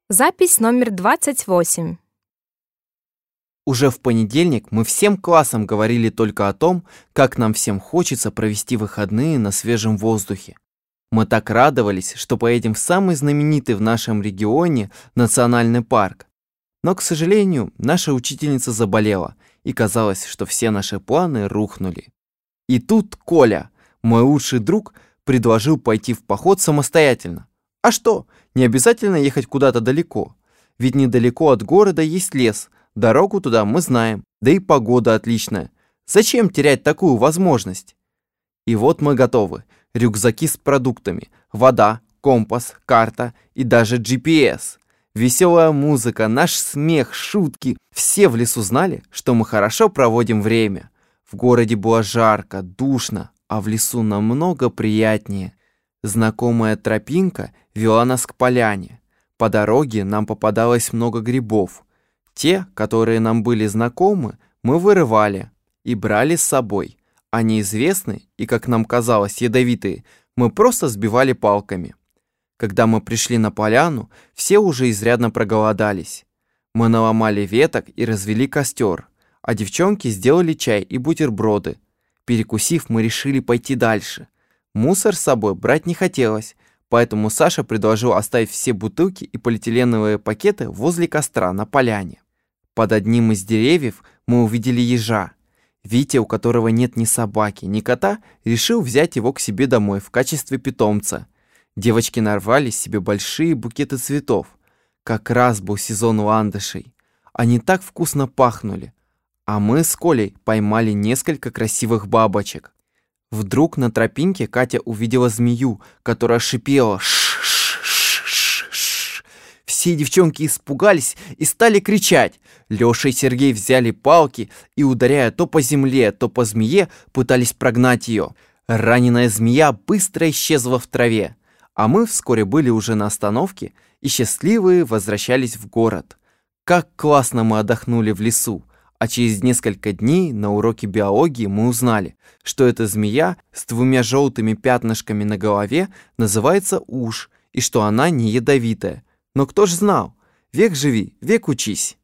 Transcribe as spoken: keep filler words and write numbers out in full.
Запись номер двадцать восемь. Уже в понедельник мы всем классом говорили только о том, как нам всем хочется провести выходные на свежем воздухе. Мы так радовались, что поедем в самый знаменитый в нашем регионе национальный парк. Но, к сожалению, наша учительница заболела, и казалось, что все наши планы рухнули. И тут Коля, мой лучший друг, предложил пойти в поход самостоятельно. А что, не обязательно ехать куда-то далеко. Ведь недалеко от города есть лес, дорогу туда мы знаем, да и погода отличная. Зачем терять такую возможность? И вот мы готовы. Рюкзаки с продуктами, вода, компас, карта и даже джи пи эс. Веселая музыка, наш смех, шутки. Все в лесу знали, что мы хорошо проводим время. В городе было жарко, душно, а в лесу намного приятнее. Знакомая тропинка вела нас к поляне. По дороге нам попадалось много грибов. Те, которые нам были знакомы, мы вырывали и брали с собой. А неизвестные и, как нам казалось, ядовитые, мы просто сбивали палками. Когда мы пришли на поляну, все уже изрядно проголодались. Мы наломали веток и развели костер, а девчонки сделали чай и бутерброды. Перекусив, мы решили пойти дальше. Мусор с собой брать не хотелось, поэтому Саша предложил оставить все бутылки и полиэтиленовые пакеты возле костра на поляне. Под одним из деревьев мы увидели ежа. Витя, у которого нет ни собаки, ни кота, решил взять его к себе домой в качестве питомца. Девочки нарвали себе большие букеты цветов. Как раз был сезон ландышей. Они так вкусно пахнули. А мы с Колей поймали несколько красивых бабочек. Вдруг на тропинке Катя увидела змею, которая шипела. Ш-ш-ш-ш-ш. Все девчонки испугались и стали кричать. Лёша и Сергей взяли палки и, ударяя то по земле, то по змее, пытались прогнать ее. Раненая змея быстро исчезла в траве. А мы вскоре были уже на остановке и счастливые возвращались в город. Как классно мы отдохнули в лесу. А через несколько дней на уроке биологии мы узнали, что эта змея с двумя желтыми пятнышками на голове называется уж, и что она не ядовитая. Но кто ж знал? Век живи, век учись.